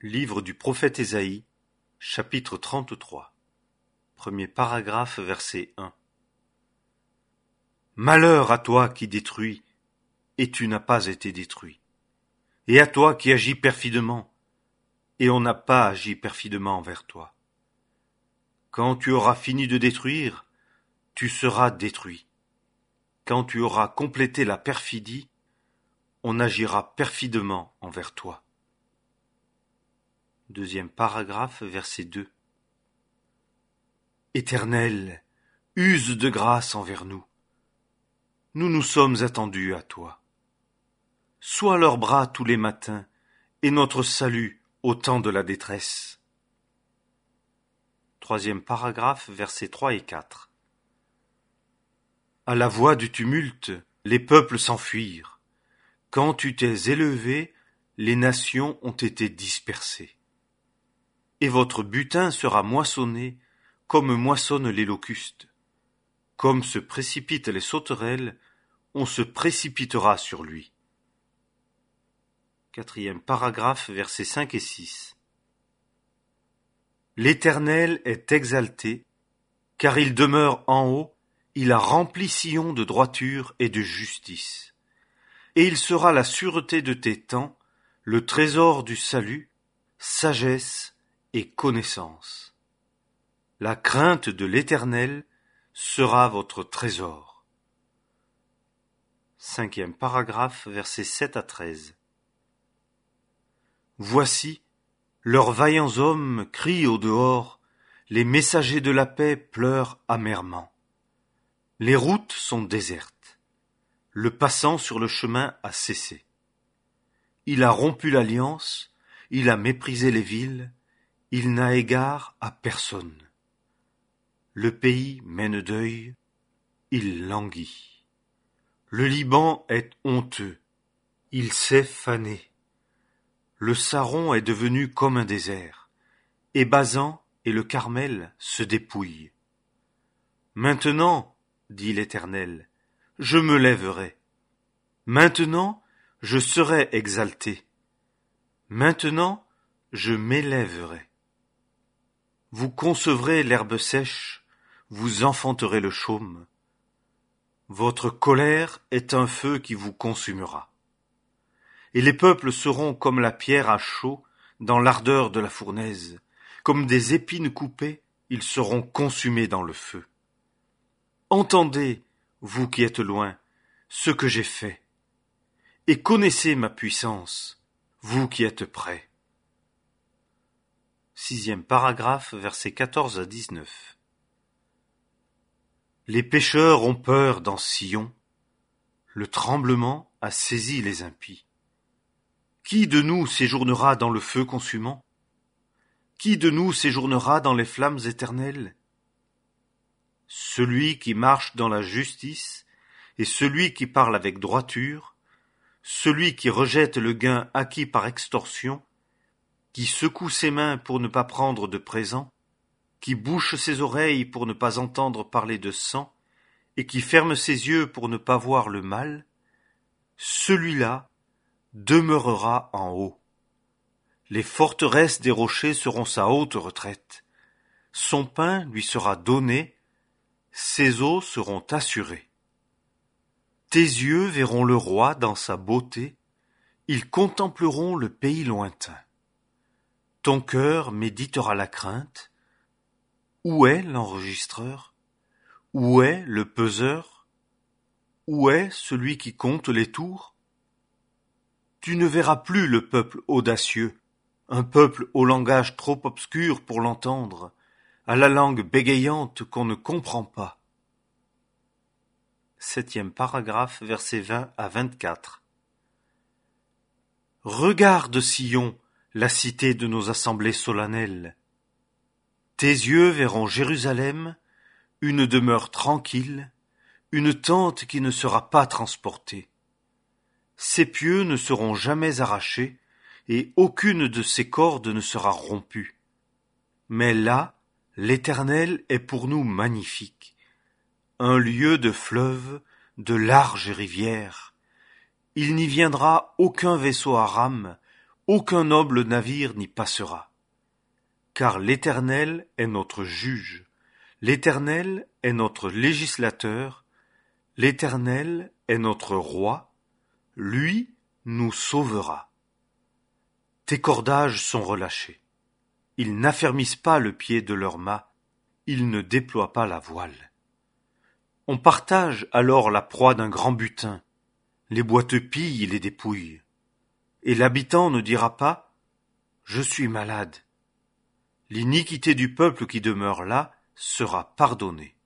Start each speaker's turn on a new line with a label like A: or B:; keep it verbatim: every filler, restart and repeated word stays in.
A: Livre du prophète Ésaïe, chapitre trente-trois. Premier paragraphe, verset un. Malheur à toi qui détruis, et tu n'as pas été détruit. Et à toi qui agis perfidement, et on n'a pas agi perfidement envers toi. Quand tu auras fini de détruire, tu seras détruit. Quand tu auras complété la perfidie, on agira perfidement envers toi. Deuxième paragraphe, verset deux. Éternel, use de grâce envers nous. Nous nous sommes attendus à toi. Sois leurs bras tous les matins, et notre salut au temps de la détresse. Troisième paragraphe, versets trois et quatre. À la voix du tumulte, les peuples s'enfuirent. Quand tu t'es élevé, les nations ont été dispersées. Et votre butin sera moissonné, comme moissonnent les locustes. Comme se précipitent les sauterelles, on se précipitera sur lui. Quatrième paragraphe, versets cinq et six. L'Éternel est exalté, car il demeure en haut, il a rempli Sion de droiture et de justice. Et il sera la sûreté de tes temps, le trésor du salut, sagesse et connaissance. La crainte de l'Éternel sera votre trésor. Cinquième paragraphe, versets sept à treize. Voici, leurs vaillants hommes crient au dehors, les messagers de la paix pleurent amèrement. Les routes sont désertes, le passant sur le chemin a cessé. Il a rompu l'alliance, il a méprisé les villes, il n'a égard à personne. Le pays mène deuil, il languit. Le Liban est honteux, il s'est fané. Le Saron est devenu comme un désert, et Basan et le Carmel se dépouillent. Maintenant, dit l'Éternel, je me lèverai. Maintenant, je serai exalté. Maintenant, je m'élèverai. Vous concevrez l'herbe sèche, vous enfanterez le chaume. Votre colère est un feu qui vous consumera. Et les peuples seront comme la pierre à chaud dans l'ardeur de la fournaise, comme des épines coupées, ils seront consumés dans le feu. Entendez, vous qui êtes loin, ce que j'ai fait, et connaissez ma puissance, vous qui êtes près. Sixième paragraphe, versets quatorze à dix-neuf. Les pécheurs ont peur dans Sion, le tremblement a saisi les impies. Qui de nous séjournera dans le feu consumant? Qui de nous séjournera dans les flammes éternelles? Celui qui marche dans la justice et celui qui parle avec droiture, celui qui rejette le gain acquis par extorsion, qui secoue ses mains pour ne pas prendre de présent, qui bouche ses oreilles pour ne pas entendre parler de sang, et qui ferme ses yeux pour ne pas voir le mal, celui-là demeurera en haut. Les forteresses des rochers seront sa haute retraite. Son pain lui sera donné, ses eaux seront assurées. Tes yeux verront le roi dans sa beauté, ils contempleront le pays lointain. Ton cœur méditera la crainte. Où est l'enregistreur? Où est le peseur? Où est celui qui compte les tours? Tu ne verras plus le peuple audacieux, un peuple au langage trop obscur pour l'entendre, à la langue bégayante qu'on ne comprend pas. Septième paragraphe, versets vingt à vingt-quatre. Regarde, Sion, la cité de nos assemblées solennelles. Tes yeux verront Jérusalem, une demeure tranquille, une tente qui ne sera pas transportée. Ses pieux ne seront jamais arrachés, et aucune de ses cordes ne sera rompue. Mais là, l'Éternel est pour nous magnifique, un lieu de fleuves, de larges rivières. Il n'y viendra aucun vaisseau à rame, aucun noble navire n'y passera. Car l'Éternel est notre juge, l'Éternel est notre législateur, l'Éternel est notre roi, lui nous sauvera. Tes cordages sont relâchés. Ils n'affermissent pas le pied de leur mât, ils ne déploient pas la voile. On partage alors la proie d'un grand butin, les boiteux pillent les dépouilles, et l'habitant ne dira pas « Je suis malade ». L'iniquité du peuple qui demeure là sera pardonnée.